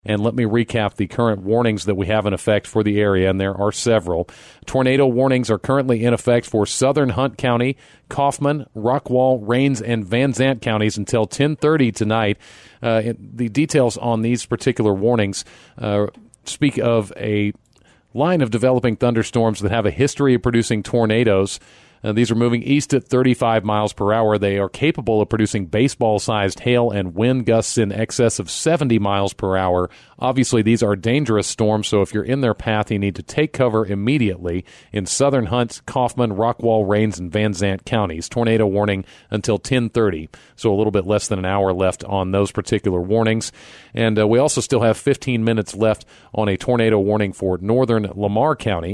And let me recap the current warnings that we have in effect for the area, and there are several. Tornado warnings are currently in effect for southern Hunt County, Kaufman, Rockwall, Rains, and Van Zant counties until 10:30 tonight. The details on these particular warnings speak of a line of developing thunderstorms that have a history of producing tornadoes. These are moving east at 35 miles per hour. They are capable of producing baseball-sized hail and wind gusts in excess of 70 miles per hour. Obviously, these are dangerous storms, so if you're in their path, you need to take cover immediately in southern Hunt, Kaufman, Rockwall, Rains, and Van Zant counties. Tornado warning until 10:30, so a little bit less than an hour left on those particular warnings. And we also still have 15 minutes left on a tornado warning for northern Lamar County.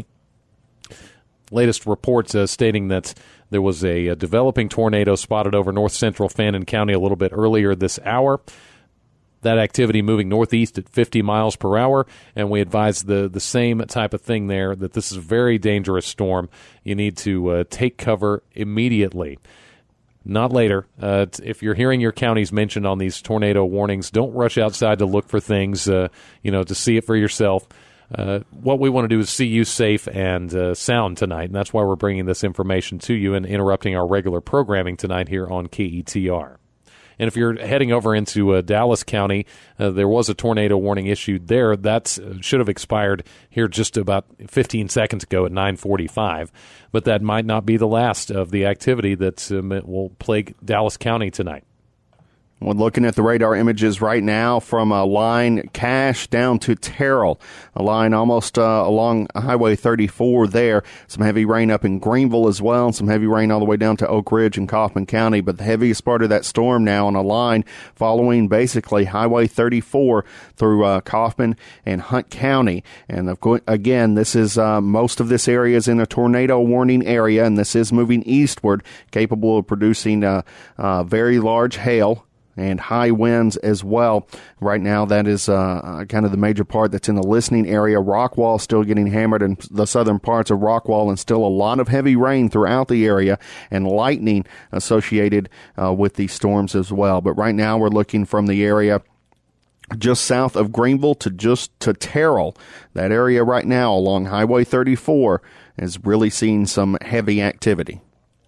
Latest reports stating that there was a developing tornado spotted over north-central Fannin County a little bit earlier this hour. That activity moving northeast at 50 miles per hour, and we advise the same type of thing there, that this is a very dangerous storm. You need to take cover immediately. Not later. If you're hearing your counties mentioned on these tornado warnings, don't rush outside to look for things, to see it for yourself. What we want to do is see you safe and sound tonight, and that's why we're bringing this information to you and interrupting our regular programming tonight here on KETR. And if you're heading over into Dallas County, there was a tornado warning issued there. That should have expired here just about 15 seconds ago at 9:45, but that might not be the last of the activity that will plague Dallas County tonight. We're looking at the radar images right now from a line Cache down to Terrell, a line almost along Highway 34 there. Some heavy rain up in Greenville as well, and some heavy rain all the way down to Oak Ridge and Kaufman County. But the heaviest part of that storm now on a line following basically Highway 34 through Kaufman and Hunt County. And again, this is most of this area is in a tornado warning area, and this is moving eastward, capable of producing very large hail and high winds as well. Right now, that is kind of the major part that's in the listening area. Rockwall still getting hammered in the southern parts of Rockwall, and still a lot of heavy rain throughout the area and lightning associated with these storms as well. But right now, we're looking from the area just south of Greenville to Terrell. That area right now along Highway 34 is really seeing some heavy activity.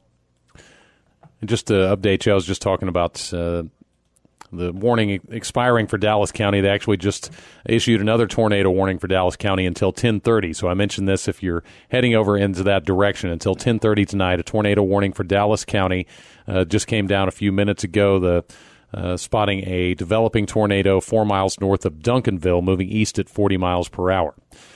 And just to update you, I was just talking about the warning expiring for Dallas County. They actually just issued another tornado warning for Dallas County until 10:30. So I mentioned this if you're heading over into that direction. Until 10:30 tonight, a tornado warning for Dallas County just came down a few minutes ago. Spotting a developing tornado 4 miles north of Duncanville, moving east at 40 miles per hour.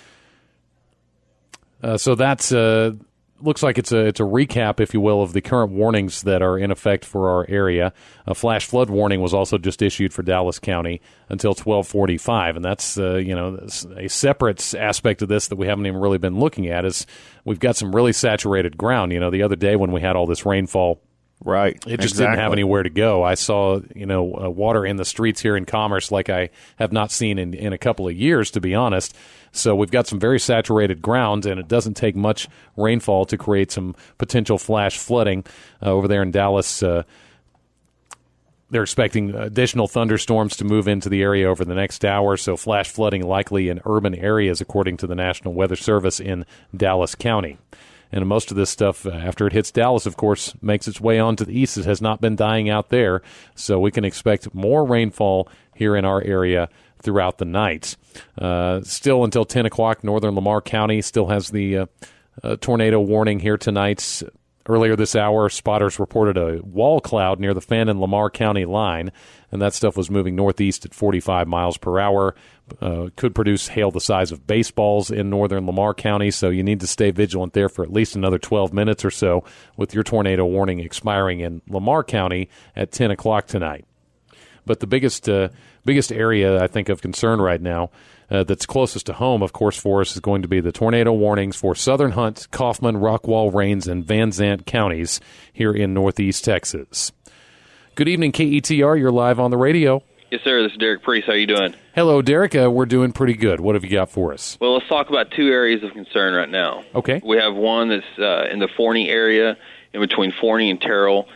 So that's looks like it's a recap, if you will, of the current warnings that are in effect for our area. A flash flood warning was also just issued for Dallas County until 12:45, and that's a separate aspect of this that we haven't even really been looking at. Is we've got some really saturated ground. The other day when we had all this rainfall, right, it just didn't have anywhere to go. I saw water in the streets here in Commerce like I have not seen in a couple of years, to be honest. So we've got some very saturated ground, and it doesn't take much rainfall to create some potential flash flooding over there in Dallas. They're expecting additional thunderstorms to move into the area over the next hour, so flash flooding likely in urban areas, according to the National Weather Service in Dallas County. And most of this stuff, after it hits Dallas, of course, makes its way on to the east. It has not been dying out there, so we can expect more rainfall here in our area throughout the night. Still until 10 o'clock, northern Lamar County still has the tornado warning here tonight. Earlier this hour, spotters reported a wall cloud near the Fannin-Lamar County line, and that stuff was moving northeast at 45 miles per hour. Could produce hail the size of baseballs in northern Lamar County, so you need to stay vigilant there for at least another 12 minutes or so, with your tornado warning expiring in Lamar County at 10 o'clock tonight. But the biggest area, I think, of concern right now that's closest to home, of course, for us is going to be the tornado warnings for southern Hunt, Kaufman, Rockwall, Rains, and Van Zant counties here in northeast Texas. Good evening, KETR. You're live on the radio. Yes, sir. This is Derek Priest. How are you doing? Hello, Derek. We're doing pretty good. What have you got for us? Well, let's talk about two areas of concern right now. Okay. We have one that's in the Forney area, in between Forney and Terrell.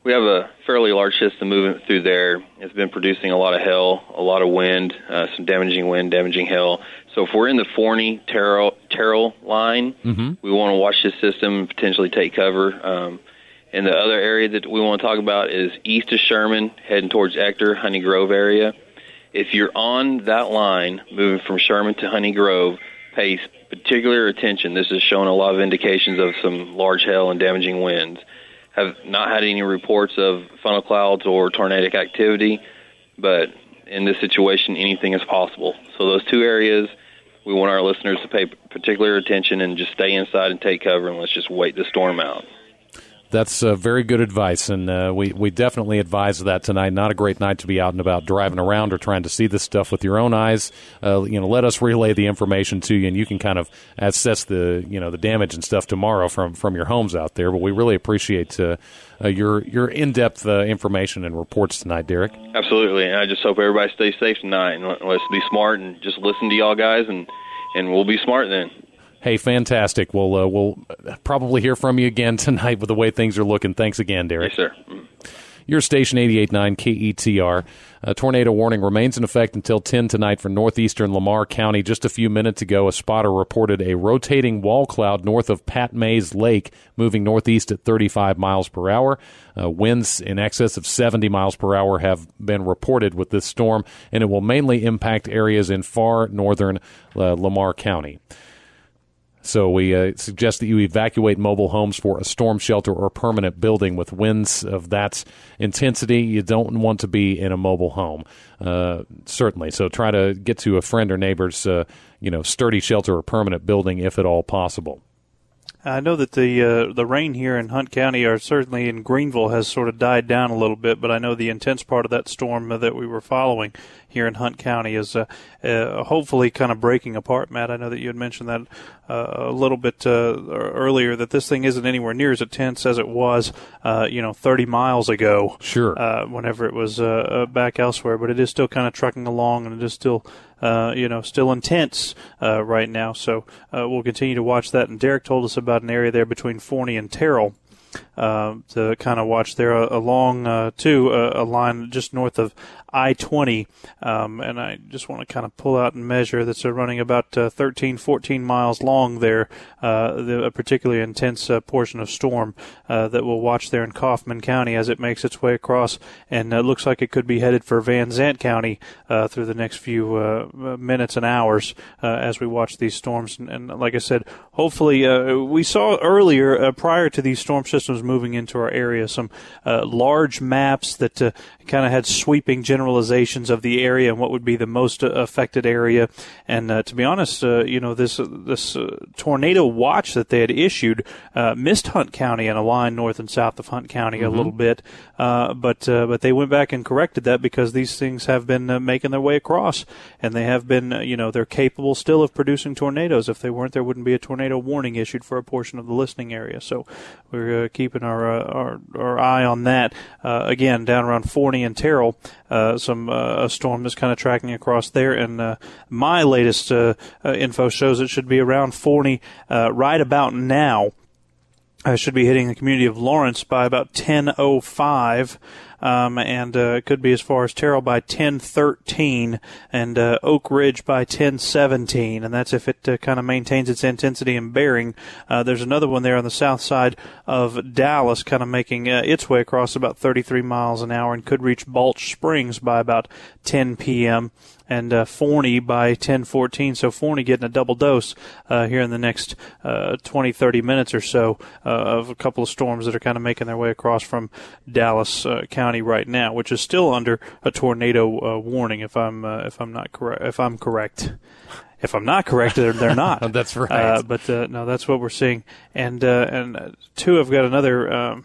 We have a fairly large system moving through there. It's been producing a lot of hail, a lot of wind, some damaging wind, damaging hail. So if we're in the Forney-Terrell line, we want to watch this system and potentially take cover. And the other area that we want to talk about is east of Sherman, heading towards Ector, Honey Grove area. If you're on that line, moving from Sherman to Honey Grove, pay particular attention. This is showing a lot of indications of some large hail and damaging winds. Have not had any reports of funnel clouds or tornadic activity, but in this situation, anything is possible. So those two areas, we want our listeners to pay particular attention and just stay inside and take cover, and let's just wait the storm out. That's very good advice, and we definitely advise that tonight. Not a great night to be out and about driving around or trying to see this stuff with your own eyes. Let us relay the information to you, and you can kind of assess the damage and stuff tomorrow from your homes out there. But we really appreciate your in-depth information and reports tonight, Derek. Absolutely, and I just hope everybody stays safe tonight, and let's be smart and just listen to y'all guys, and we'll be smart then. Hey, fantastic. We'll probably hear from you again tonight with the way things are looking. Thanks again, Derek. Yes, sir. Your station 88.9 KETR. A tornado warning remains in effect until 10 tonight for northeastern Lamar County. Just a few minutes ago, a spotter reported a rotating wall cloud north of Pat Mays Lake, moving northeast at 35 miles per hour. Winds in excess of 70 miles per hour have been reported with this storm, and it will mainly impact areas in far northern Lamar County. So we suggest that you evacuate mobile homes for a storm shelter or permanent building with winds of that intensity. You don't want to be in a mobile home, certainly. So try to get to a friend or neighbor's, sturdy shelter or permanent building if at all possible. I know that the rain here in Hunt County, or certainly in Greenville, has sort of died down a little bit, but I know the intense part of that storm that we were following here in Hunt County is hopefully kind of breaking apart. Matt, I know that you had mentioned that a little bit earlier, that this thing isn't anywhere near as intense as it was 30 miles ago. Sure. Whenever it was back elsewhere, but it is still kind of trucking along, and it is still still intense right now. So we'll continue to watch that. And Derek told us about an area there between Forney and Terrell to kind of watch there along a line just north of I-20. And I just want to kind of pull out and measure that's running about 13, 14 miles long there, a particularly intense portion of storm that we'll watch there in Kaufman County as it makes its way across. And it looks like it could be headed for Van Zant County through the next few minutes and hours as we watch these storms. And like I said, hopefully we saw earlier, prior to these storm systems moving into our area, some large maps that kind of had sweeping generalizations of the area and what would be the most affected area. And to be honest, this tornado watch that they had issued missed Hunt County and a line north and south of Hunt County a little bit, but they went back and corrected that because these things have been making their way across, and they have been, they're capable still of producing tornadoes. If they weren't, there wouldn't be a tornado warning issued for a portion of the listening area. So we're keeping our eye on that. Again, down around Forney and Terrell, a storm that's kind of tracking across there, and my latest info shows it should be around Forney right about now. Should be hitting the community of Lawrence by about 10:05. And it could be as far as Terrell by 10:13, and Oak Ridge by 10:17, and that's if it kind of maintains its intensity and bearing. There's another one there on the south side of Dallas, kind of making its way across about 33 miles an hour, and could reach Balch Springs by about 10 p.m., and Forney by 10:14. So Forney getting a double dose here in the next 20, 30 minutes or so of a couple of storms that are kind of making their way across from Dallas County right now, which is still under a tornado warning. If I'm not correct, if I'm correct. If I'm not correct, they're not. That's right. But no, that's what we're seeing. And two, I've got another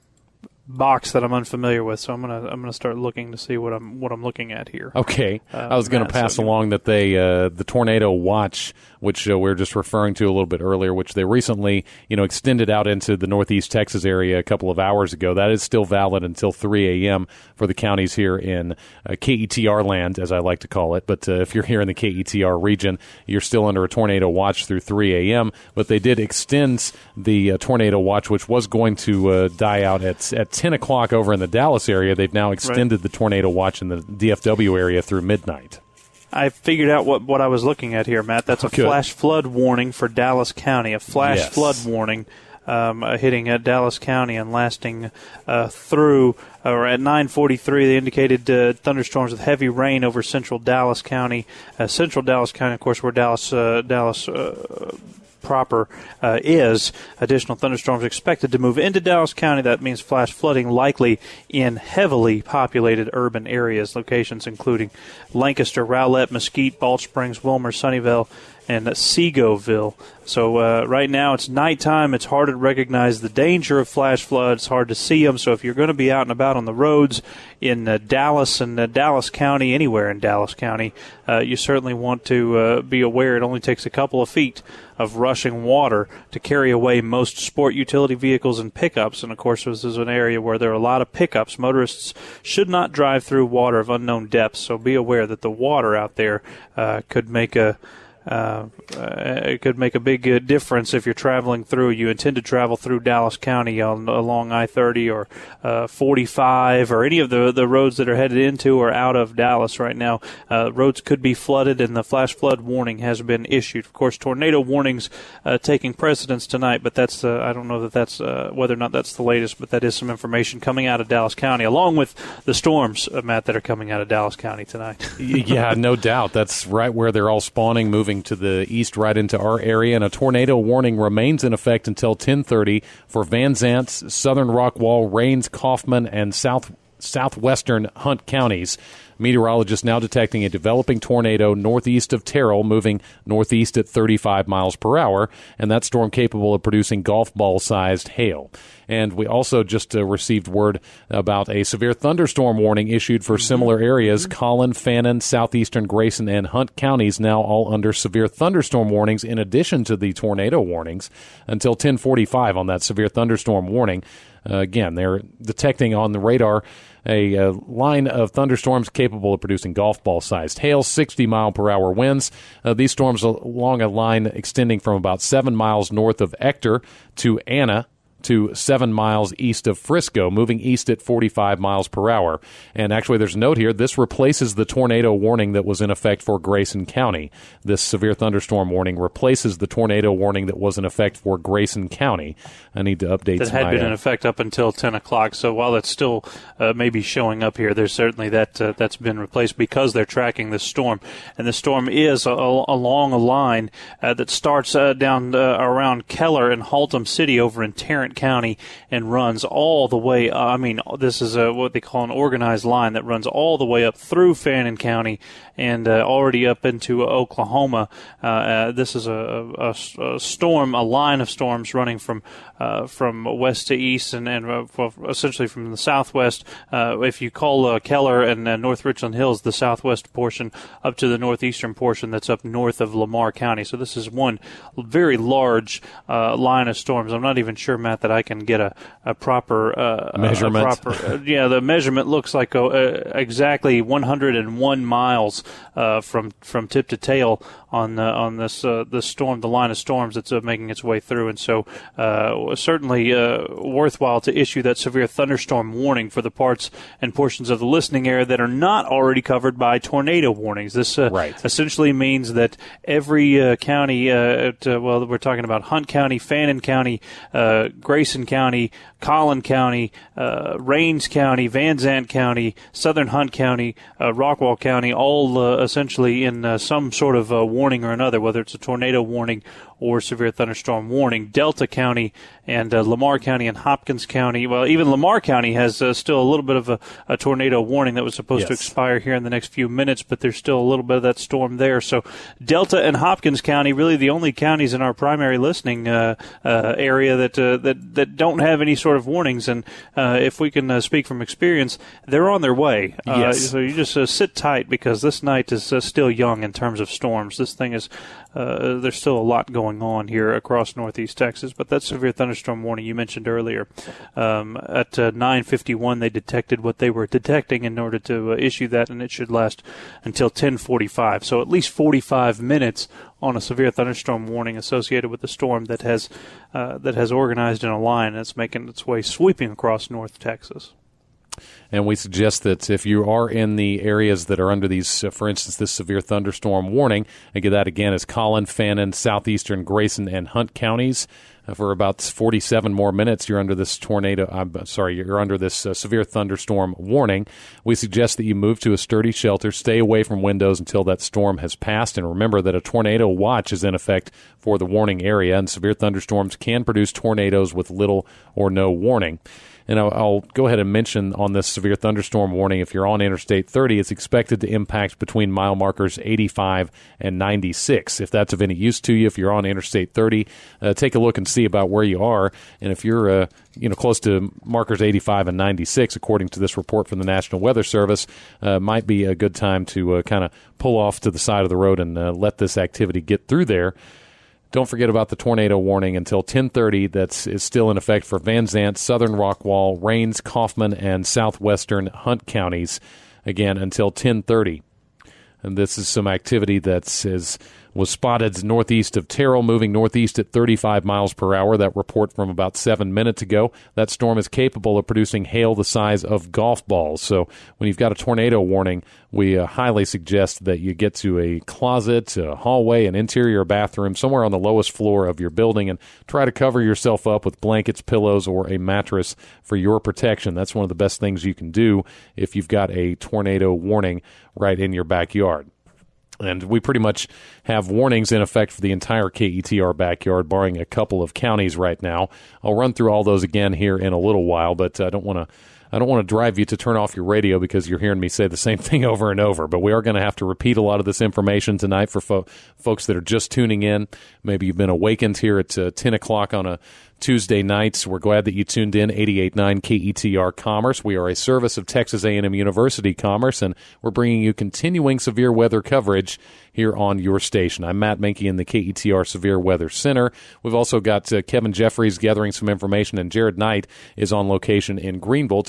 box that I'm unfamiliar with, so I'm gonna start looking to see what I'm looking at here. Okay, I was going to pass along that the tornado watch, which we were just referring to a little bit earlier, which they recently extended out into the northeast Texas area a couple of hours ago. That is still valid until 3 a.m. for the counties here in KETR land, as I like to call it. But if you're here in the KETR region, you're still under a tornado watch through 3 a.m. But they did extend the tornado watch, which was going to die out at 10 o'clock over in the Dallas area. They've now extended the tornado watch in the DFW area through midnight. I figured out what I was looking at here, Matt. That's a flash flood warning for Dallas County, a flash flood warning hitting Dallas County and lasting through at 9:43. They indicated thunderstorms with heavy rain over central Dallas County. Central Dallas County, of course, where Dallas proper is. Additional thunderstorms expected to move into Dallas County. That means flash flooding likely in heavily populated urban areas. Locations including Lancaster, Rowlett, Mesquite, Balch Springs, Wilmer, Sunnyvale, and Segoville. So right now it's nighttime. It's hard to recognize the danger of flash floods. It's hard to see them. So if you're going to be out and about on the roads in Dallas and Dallas County, anywhere in Dallas County, you certainly want to be aware it only takes a couple of feet of rushing water to carry away most sport utility vehicles and pickups. And, of course, this is an area where there are a lot of pickups. Motorists should not drive through water of unknown depths, so be aware that the water out there could make a big difference if you're traveling through. You intend to travel through Dallas County along I-30 or 45 or any of the roads that are headed into or out of Dallas right now. Roads could be flooded, and the flash flood warning has been issued. Of course, tornado warnings taking precedence tonight, but that's I don't know that that's whether or not that's the latest, but that is some information coming out of Dallas County, along with the storms, Matt, that are coming out of Dallas County tonight. Yeah, no doubt. That's right where they're all spawning, moving to the east right into our area, and a tornado warning remains in effect until 10:30 for Van Zant, Southern Rockwall, Rains, Kaufman, and southwestern Hunt counties. Meteorologists now detecting a developing tornado northeast of Terrell, moving northeast at 35 miles per hour, and that storm capable of producing golf ball-sized hail. And we also just received word about a severe thunderstorm warning issued for similar areas. Collin, Fannin, southeastern Grayson, and Hunt counties now all under severe thunderstorm warnings in addition to the tornado warnings until 10:45 on that severe thunderstorm warning. Again, they're detecting on the radar a line of thunderstorms capable of producing golf ball-sized hail, 60-mile-per-hour winds. These storms along a line extending from about 7 miles north of Ector to Anna, to 7 miles east of Frisco, moving east at 45 miles per hour. And actually, there's a note here. This replaces the tornado warning that was in effect for Grayson County. This severe thunderstorm warning replaces the tornado warning that was in effect for Grayson County. I need to update that had been in effect up until 10 o'clock. So while it's still maybe showing up here, there's certainly that's been replaced because they're tracking this storm. And the storm is along a line that starts down around Keller and Haltom City over in Tarrant County and runs all the way. This is what they call an organized line that runs all the way up through Fannin County and already up into Oklahoma. This is a storm, a line of storms running from west to east and essentially from the southwest. If you call Keller and North Richland Hills the southwest portion, up to the northeastern portion that's up north of Lamar County. So this is one very large line of storms. I'm not even sure, Matt, that I can get a proper measurement. The measurement looks like exactly 101 miles from tip to tail on this storm, the line of storms that's making its way through, and so certainly worthwhile to issue that severe thunderstorm warning for the parts and portions of the listening area that are not already covered by tornado warnings. This essentially means that every county, we're talking about Hunt County, Fannin County, Grayson County, Collin County, Rains County, Van Zant County, Southern Hunt County, Rockwall County, all essentially in some sort of warning or another, whether it's a tornado warning or severe thunderstorm warning. Delta County and Lamar County and Hopkins County. Well, even Lamar County has still a little bit of a tornado warning that was supposed to expire here in the next few minutes, but there's still a little bit of that storm there. So Delta and Hopkins County, really the only counties in our primary listening area that don't have any sort of warnings. And if we can speak from experience, they're on their way. So you just sit tight because this night is still young in terms of storms. This thing is there's still a lot going on here across northeast Texas, but that severe thunderstorm warning you mentioned earlier, at 9:51 they detected what they were detecting in order to issue that, and it should last until 10:45. So at least 45 minutes on a severe thunderstorm warning associated with the storm that has organized in a line and it's making its way sweeping across North Texas. And we suggest that if you are in the areas that are under these, for instance, this severe thunderstorm warning, again, that again is Collin, Fannin, southeastern Grayson, and Hunt counties. For about 47 more minutes, you're under this you're under this severe thunderstorm warning. We suggest that you move to a sturdy shelter, stay away from windows until that storm has passed, and remember that a tornado watch is in effect for the warning area, and severe thunderstorms can produce tornadoes with little or no warning. And I'll go ahead and mention on this severe thunderstorm warning, if you're on Interstate 30, it's expected to impact between mile markers 85 and 96. If that's of any use to you, if you're on Interstate 30, take a look and see about where you are. And if you're close to markers 85 and 96, according to this report from the National Weather Service, might be a good time to kind of pull off to the side of the road and let this activity get through there. Don't forget about the tornado warning until 10:30 that is still in effect for Van Zant, Southern Rockwall, Rains, Kaufman, and southwestern Hunt counties, again, until 10:30. And this is some activity that was spotted northeast of Terrell, moving northeast at 35 miles per hour. That report from about 7 minutes ago. That storm is capable of producing hail the size of golf balls. So when you've got a tornado warning, we highly suggest that you get to a closet, a hallway, an interior bathroom, somewhere on the lowest floor of your building, and try to cover yourself up with blankets, pillows, or a mattress for your protection. That's one of the best things you can do if you've got a tornado warning right in your backyard. And we pretty much have warnings in effect for the entire KETR backyard, barring a couple of counties right now. I'll run through all those again here in a little while, but I don't want to drive you to turn off your radio because you're hearing me say the same thing over and over. But we are going to have to repeat a lot of this information tonight for folks that are just tuning in. Maybe you've been awakened here at 10 o'clock on a Tuesday nights. We're glad that you tuned in. 88.9 KETR Commerce. We are a service of Texas A&M University Commerce, and we're bringing you continuing severe weather coverage here on your station. I'm Matt Menke in the KETR Severe Weather Center. We've also got Kevin Jeffries gathering some information, and Jared Knight is on location in Greenville